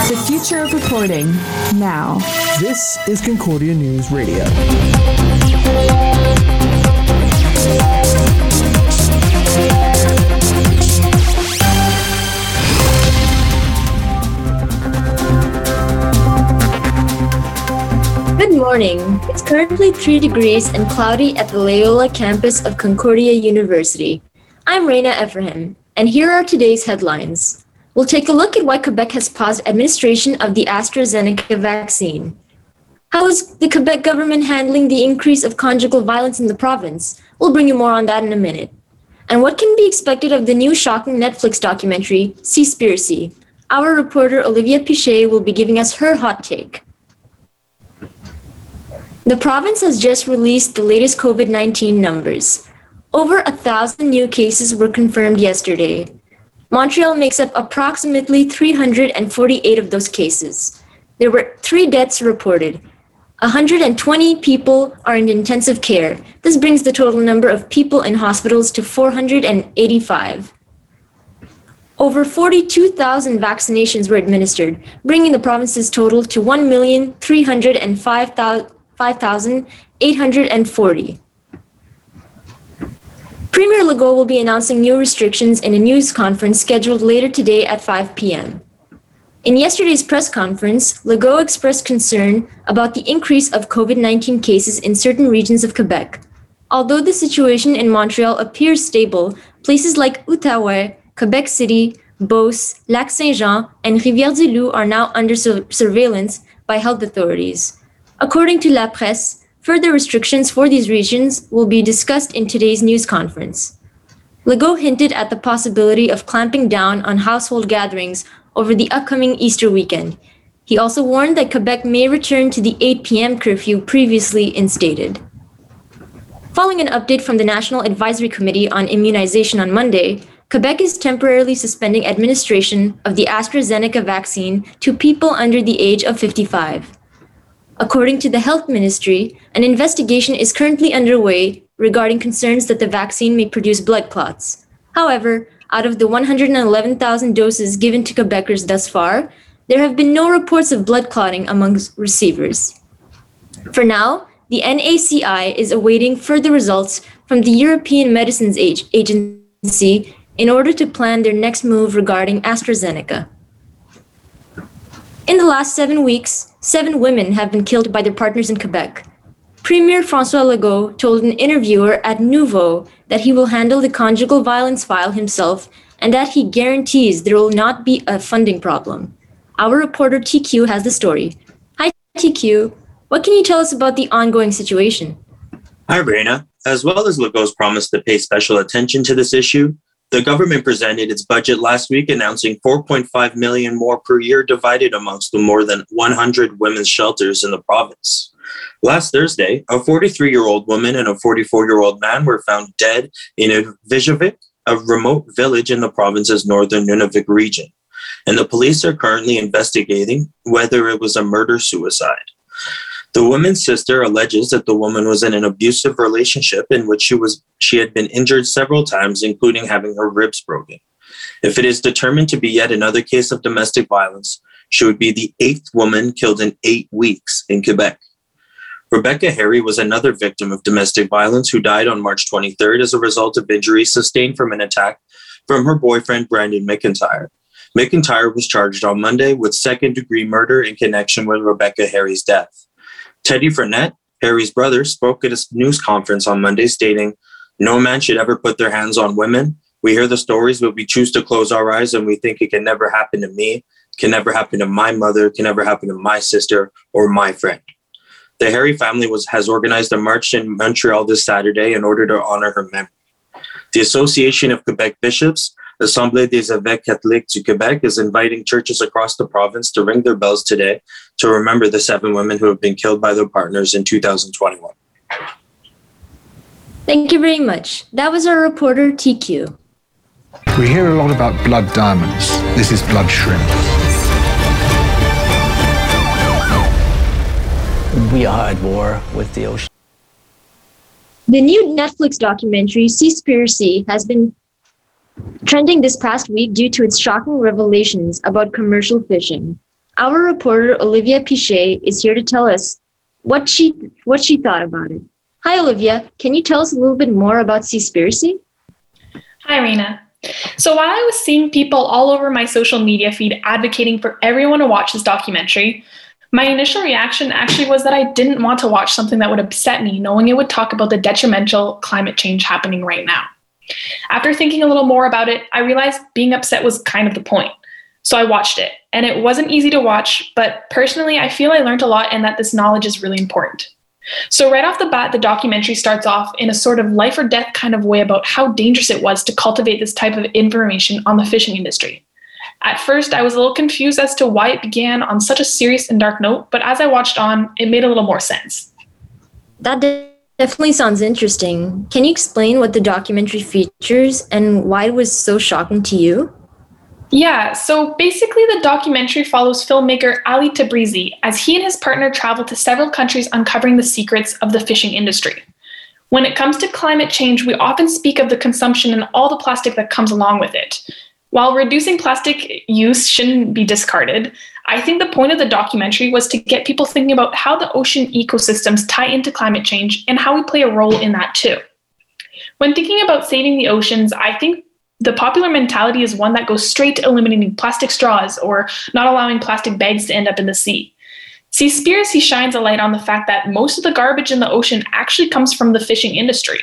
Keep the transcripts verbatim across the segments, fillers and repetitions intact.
The future of reporting, now. This is Concordia News Radio. Good morning. It's currently three degrees and cloudy at the Loyola campus of Concordia University. I'm Reina Ephraim, and here are today's headlines. We'll take a look at why Quebec has paused administration of the AstraZeneca vaccine. How is the Quebec government handling the increase of conjugal violence in the province? We'll bring you more on that in a minute. And what can be expected of the new shocking Netflix documentary, Seaspiracy? Our reporter Olivia Pichet will be giving us her hot take. The province has just released the latest COVID nineteen numbers. Over a thousand new cases were confirmed yesterday. Montreal makes up approximately three hundred forty-eight of those cases. There were three deaths reported. one hundred twenty people are in intensive care. This brings the total number of people in hospitals to four hundred eighty-five. Over forty-two thousand vaccinations were administered, bringing the province's total to one million three hundred five thousand eight hundred forty. Premier Legault will be announcing new restrictions in a news conference scheduled later today at five p.m. In yesterday's press conference, Legault expressed concern about the increase of COVID nineteen cases in certain regions of Quebec. Although the situation in Montreal appears stable, places like Outaouais, Quebec City, Beauce, Lac-Saint-Jean, and Rivière-du-Loup are now under sur- surveillance by health authorities. According to La Presse, further restrictions for these regions will be discussed in today's news conference. Legault hinted at the possibility of clamping down on household gatherings over the upcoming Easter weekend. He also warned that Quebec may return to the eight p.m. curfew previously instated. Following an update from the National Advisory Committee on Immunization on Monday, Quebec is temporarily suspending administration of the AstraZeneca vaccine to people under the age of fifty-five. According to the Health Ministry, an investigation is currently underway regarding concerns that the vaccine may produce blood clots. However, out of the one hundred eleven thousand doses given to Quebecers thus far, there have been no reports of blood clotting among receivers. For now, the N A C I is awaiting further results from the European Medicines Agency in order to plan their next move regarding AstraZeneca. In the last seven weeks, seven women have been killed by their partners in Quebec. Premier François Legault told an interviewer at Nouveau that he will handle the conjugal violence file himself and that he guarantees there will not be a funding problem. Our reporter T Q has the story. Hi T Q, what can you tell us about the ongoing situation? Hi Reina. As well as Legault's promise to pay special attention to this issue, the government presented its budget last week announcing four point five million dollars more per year divided amongst the more than one hundred women's shelters in the province. Last Thursday, a forty-three-year-old woman and a forty-four-year-old man were found dead in Vizhovic, a remote village in the province's northern Nunavut region, and the police are currently investigating whether it was a murder-suicide. The woman's sister alleges that the woman was in an abusive relationship in which she was she had been injured several times, including having her ribs broken. If it is determined to be yet another case of domestic violence, she would be the eighth woman killed in eight weeks in Quebec. Rebecca Harry was another victim of domestic violence who died on March twenty-third as a result of injuries sustained from an attack from her boyfriend, Brandon McIntyre. McIntyre was charged on Monday with second-degree murder in connection with Rebecca Harry's death. Teddy Fournette, Harry's brother, spoke at a news conference on Monday stating, "No man should ever put their hands on women. We hear the stories, but we choose to close our eyes and we think it can never happen to me, can never happen to my mother, can never happen to my sister or my friend." The Harry family was, has organized a march in Montreal this Saturday in order to honor her memory. The Association of Quebec Bishops, Assemblée des Évêques Catholiques du Québec, is inviting churches across the province to ring their bells today to remember the seven women who have been killed by their partners in two thousand twenty-one. Thank you very much. That was our reporter, T Q. We hear a lot about blood diamonds. This is blood shrimp. We are at war with the ocean. The new Netflix documentary, Seaspiracy, has been trending this past week due to its shocking revelations about commercial fishing. Our reporter Olivia Pichet is here to tell us what she what she thought about it. Hi, Olivia. Can you tell us a little bit more about Seaspiracy? Hi, Reina. So while I was seeing people all over my social media feed advocating for everyone to watch this documentary, my initial reaction actually was that I didn't want to watch something that would upset me, knowing it would talk about the detrimental climate change happening right now. After thinking a little more about it, I realized being upset was kind of the point. So I watched it, and it wasn't easy to watch, but personally, I feel I learned a lot and that this knowledge is really important. So right off the bat, the documentary starts off in a sort of life or death kind of way about how dangerous it was to cultivate this type of information on the fishing industry. At first, I was a little confused as to why it began on such a serious and dark note, but as I watched on, it made a little more sense. That de- definitely sounds interesting. Can you explain what the documentary features and why it was so shocking to you? Yeah, so basically the documentary follows filmmaker Ali Tabrizi as he and his partner travel to several countries uncovering the secrets of the fishing industry. When it comes to climate change, we often speak of the consumption and all the plastic that comes along with it. While reducing plastic use shouldn't be discarded, I think the point of the documentary was to get people thinking about how the ocean ecosystems tie into climate change and how we play a role in that too. When thinking about saving the oceans, I think the popular mentality is one that goes straight to eliminating plastic straws or not allowing plastic bags to end up in the sea. Seaspiracy shines a light on the fact that most of the garbage in the ocean actually comes from the fishing industry.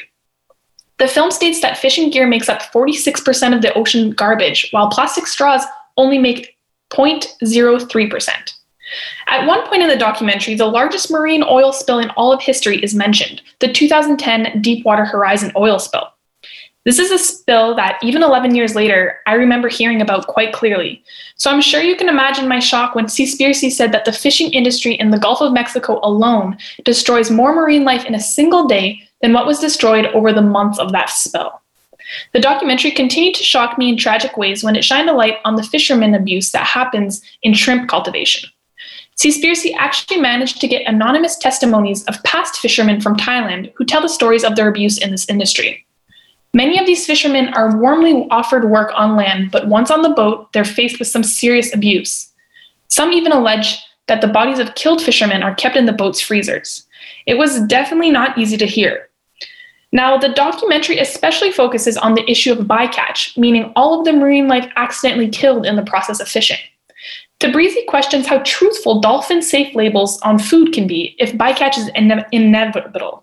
The film states that fishing gear makes up forty-six percent of the ocean garbage, while plastic straws only make zero point zero three percent. At one point in the documentary, the largest marine oil spill in all of history is mentioned, the two thousand ten Deepwater Horizon oil spill. This is a spill that even eleven years later, I remember hearing about quite clearly. So I'm sure you can imagine my shock when Seaspiracy said that the fishing industry in the Gulf of Mexico alone destroys more marine life in a single day than what was destroyed over the months of that spill. The documentary continued to shock me in tragic ways when it shined a light on the fishermen abuse that happens in shrimp cultivation. Seaspiracy actually managed to get anonymous testimonies of past fishermen from Thailand who tell the stories of their abuse in this industry. Many of these fishermen are warmly offered work on land, but once on the boat, they're faced with some serious abuse. Some even allege that the bodies of killed fishermen are kept in the boat's freezers. It was definitely not easy to hear. Now, the documentary especially focuses on the issue of bycatch, meaning all of the marine life accidentally killed in the process of fishing. Tabrizi questions how truthful dolphin-safe labels on food can be if bycatch is ine- inevitable.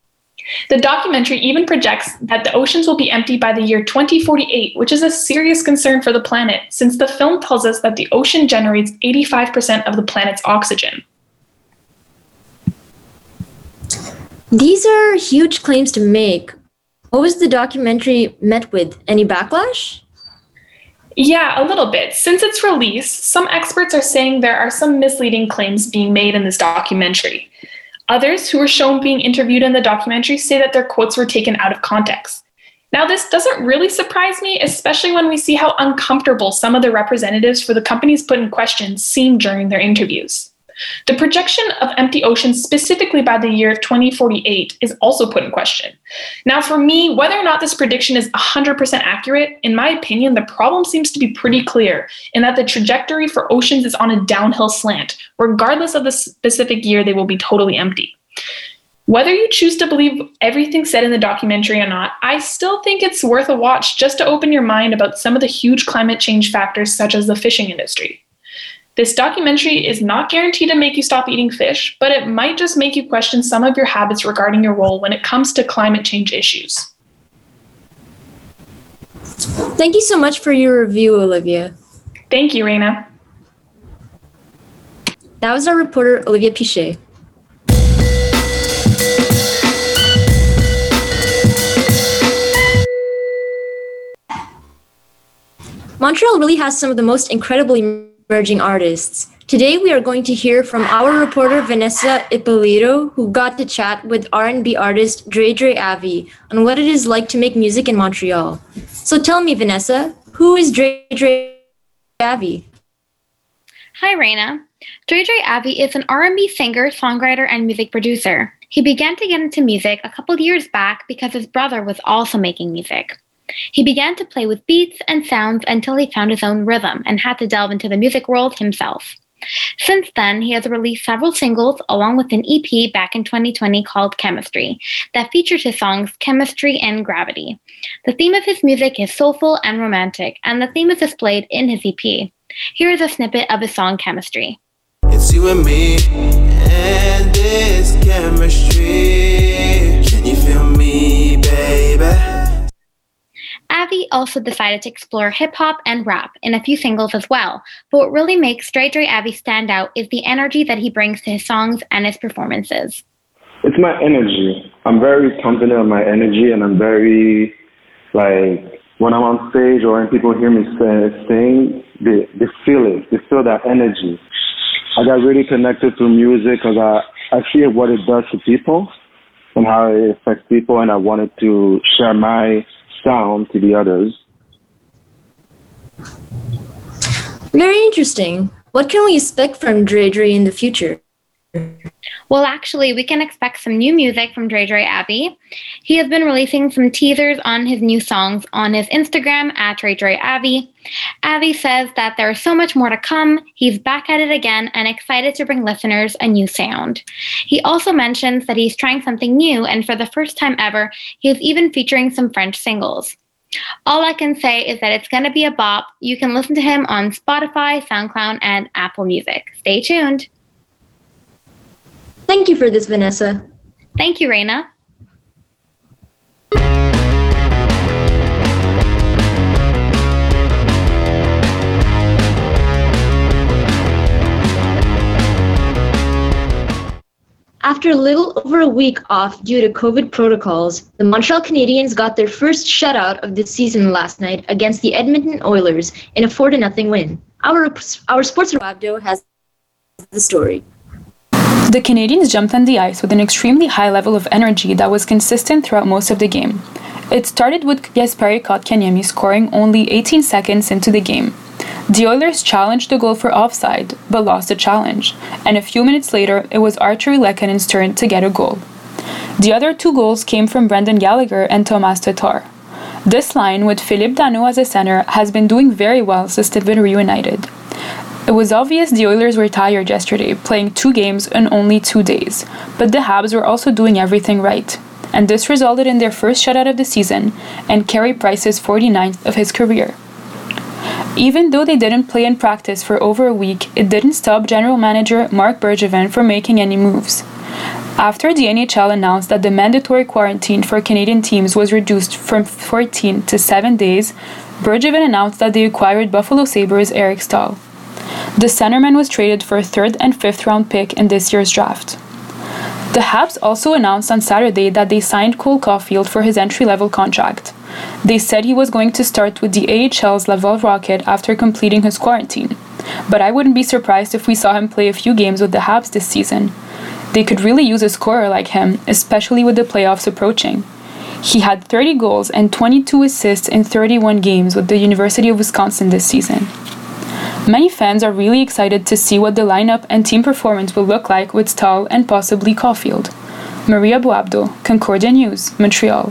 The documentary even projects that the oceans will be empty by the year twenty forty-eight, which is a serious concern for the planet, since the film tells us that the ocean generates eighty-five percent of the planet's oxygen. These are huge claims to make. What was the documentary met with? Any backlash? Yeah, a little bit. Since its release, some experts are saying there are some misleading claims being made in this documentary. Others who were shown being interviewed in the documentary say that their quotes were taken out of context. Now, this doesn't really surprise me, especially when we see how uncomfortable some of the representatives for the companies put in question seemed during their interviews. The projection of empty oceans specifically by the year twenty forty-eight is also put in question. Now, for me, whether or not this prediction is one hundred percent accurate, in my opinion, the problem seems to be pretty clear in that the trajectory for oceans is on a downhill slant, regardless of the specific year they will be totally empty. Whether you choose to believe everything said in the documentary or not, I still think it's worth a watch just to open your mind about some of the huge climate change factors such as the fishing industry. This documentary is not guaranteed to make you stop eating fish, but it might just make you question some of your habits regarding your role when it comes to climate change issues. Thank you so much for your review, Olivia. Thank you, Reina. That was our reporter, Olivia Pichet. Montreal really has some of the most incredible emerging artists. Today we are going to hear from our reporter Vanessa Ippolito, who got to chat with R and B artist Dre Dre Avi on what it is like to make music in Montreal. So tell me, Vanessa, who is Dre Dre Avi? Hi, Reina. Dre Dre Avi is an R and B singer, songwriter, and music producer. He began to get into music a couple years back because his brother was also making music. He began to play with beats and sounds until he found his own rhythm and had to delve into the music world himself. Since then, he has released several singles along with an E P back in twenty twenty called Chemistry that features his songs Chemistry and Gravity. The theme of his music is soulful and romantic, and the theme is displayed in his E P. Here is a snippet of his song Chemistry. It's you and me, and this chemistry. Can you feel me, baby? Avi also decided to explore hip-hop and rap in a few singles as well, but what really makes Dre Dre Avi stand out is the energy that he brings to his songs and his performances. It's my energy. I'm very confident in my energy, and I'm very, like, when I'm on stage or when people hear me say, sing, they, they feel it. They feel that energy. I got really connected to music because I, I feel what it does to people and how it affects people, and I wanted to share my sound to the others. Very interesting. What can we expect from Dre Dre in the future? Well, actually, we can expect some new music from Dre Dre Avi. He has been releasing some teasers on his new songs on his Instagram at Dre Dre Avi. Avi says that there's so much more to come. He's back at it again and excited to bring listeners a new sound. He also mentions that he's trying something new, and for the first time ever, he is even featuring some French singles. All I can say is that it's going to be a bop. You can listen to him on Spotify, SoundCloud, and Apple Music. Stay tuned. Thank you for this, Vanessa. Thank you, Reina. After a little over a week off due to COVID protocols, the Montreal Canadiens got their first shutout of the season last night against the Edmonton Oilers in a four to nothing win. Our, our sports reporter has the story. The Canadiens jumped on the ice with an extremely high level of energy that was consistent throughout most of the game. It started with Jesperi Kotkaniemi scoring only eighteen seconds into the game. The Oilers challenged the goal for offside, but lost the challenge, and a few minutes later, it was Arturi Lehkonen's turn to get a goal. The other two goals came from Brendan Gallagher and Thomas Tatar. This line, with Philippe Danault as a center, has been doing very well since they've been reunited. It was obvious the Oilers were tired yesterday, playing two games in only two days, but the Habs were also doing everything right, and this resulted in their first shutout of the season and Carey Price's forty-ninth of his career. Even though they didn't play in practice for over a week, it didn't stop General Manager Marc Bergevin from making any moves. After the N H L announced that the mandatory quarantine for Canadian teams was reduced from fourteen to seven days, Bergevin announced that they acquired Buffalo Sabres' Eric Staal. The centerman was traded for a third and fifth round pick in this year's draft. The Habs also announced on Saturday that they signed Cole Caulfield for his entry-level contract. They said he was going to start with the A H L's Laval Rocket after completing his quarantine, but I wouldn't be surprised if we saw him play a few games with the Habs this season. They could really use a scorer like him, especially with the playoffs approaching. He had thirty goals and twenty-two assists in thirty-one games with the University of Wisconsin this season. Many fans are really excited to see what the lineup and team performance will look like with Staal and possibly Caulfield. Maria Boabdo, Concordia News, Montreal.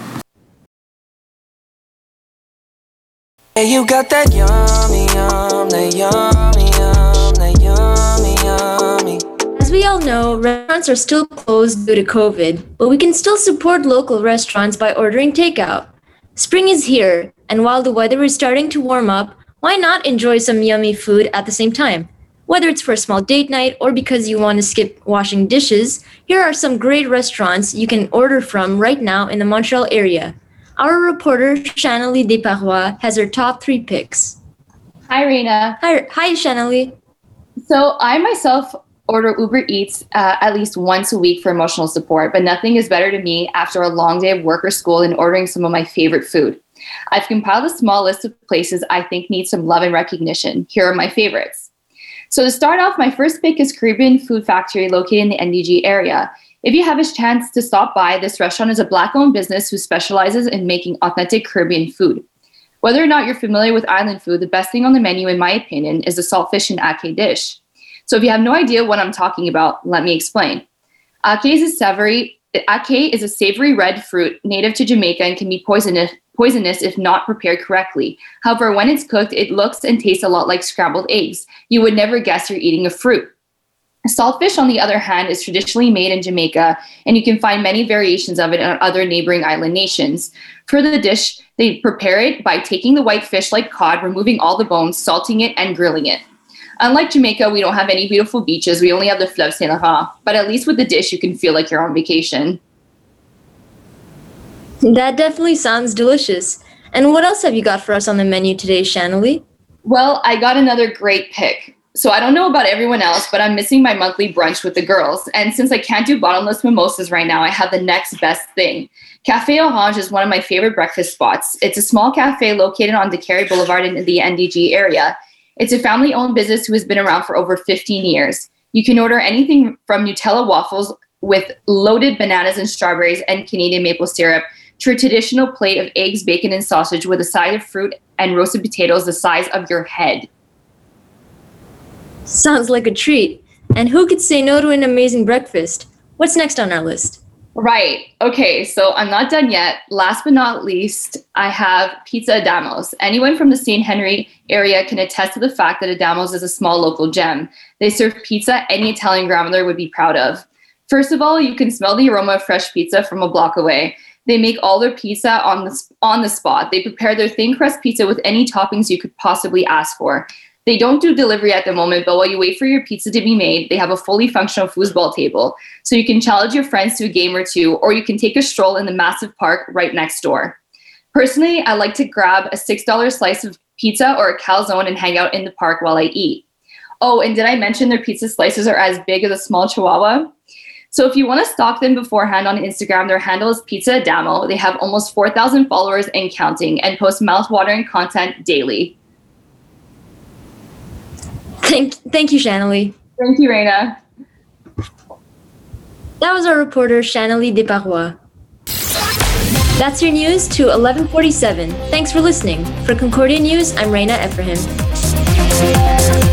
Hey, you got that yummy, yum, that yummy, yum, that yummy, yummy. As we all know, restaurants are still closed due to COVID, but we can still support local restaurants by ordering takeout. Spring is here, and while the weather is starting to warm up, why not enjoy some yummy food at the same time? Whether it's for a small date night or because you want to skip washing dishes, here are some great restaurants you can order from right now in the Montreal area. Our reporter, Channelie Desparois, has her top three picks. Hi, Reina. Hi, hi Channelie. So I myself order Uber Eats uh, at least once a week for emotional support, but nothing is better to me after a long day of work or school than ordering some of my favorite food. I've compiled a small list of places I think need some love and recognition. Here are my favorites. So to start off, my first pick is Caribbean Food Factory located in the N D G area. If you have a chance to stop by, this restaurant is a Black-owned business who specializes in making authentic Caribbean food. Whether or not you're familiar with island food, the best thing on the menu, in my opinion, is the saltfish and ake dish. So if you have no idea what I'm talking about, let me explain. Ake is a savory Ake is a savory red fruit native to Jamaica and can be poisonous, poisonous if not prepared correctly. However, when it's cooked, it looks and tastes a lot like scrambled eggs. You would never guess you're eating a fruit. Saltfish, on the other hand, is traditionally made in Jamaica, and you can find many variations of it in other neighboring island nations. For the dish, they prepare it by taking the white fish like cod, removing all the bones, salting it, and grilling it. Unlike Jamaica, we don't have any beautiful beaches. We only have the Fleuve Saint Laurent. But at least with the dish, you can feel like you're on vacation. That definitely sounds delicious. And what else have you got for us on the menu today, Shanley? Well, I got another great pick. So I don't know about everyone else, but I'm missing my monthly brunch with the girls. And since I can't do bottomless mimosas right now, I have the next best thing. Café Orange is one of my favorite breakfast spots. It's a small cafe located on DeCarry Boulevard in the N D G area. It's a family-owned business who has been around for over fifteen years. You can order anything from Nutella waffles with loaded bananas and strawberries and Canadian maple syrup to a traditional plate of eggs, bacon, and sausage with a side of fruit and roasted potatoes the size of your head. Sounds like a treat. And who could say no to an amazing breakfast? What's next on our list? Right. Okay, so I'm not done yet. Last but not least, I have Pizza Adamos. Anyone from the Saint Henry area can attest to the fact that Adamos is a small local gem. They serve pizza any Italian grandmother would be proud of. First of all, you can smell the aroma of fresh pizza from a block away. They make all their pizza on the, on the spot. They prepare their thin crust pizza with any toppings you could possibly ask for. They don't do delivery at the moment, but while you wait for your pizza to be made, they have a fully functional foosball table. So you can challenge your friends to a game or two, or you can take a stroll in the massive park right next door. Personally, I like to grab a six dollars slice of pizza or a calzone and hang out in the park while I eat. Oh, and did I mention their pizza slices are as big as a small chihuahua? So if you want to stalk them beforehand on Instagram, their handle is Pizza Adamo. They have almost four thousand followers and counting and post mouth-watering content daily. Thank, thank you, Shanley. Thank you, Reina. That was our reporter, Shanley Desparois. That's your news to eleven forty-seven. Thanks for listening. For Concordia News, I'm Reina Ephraim.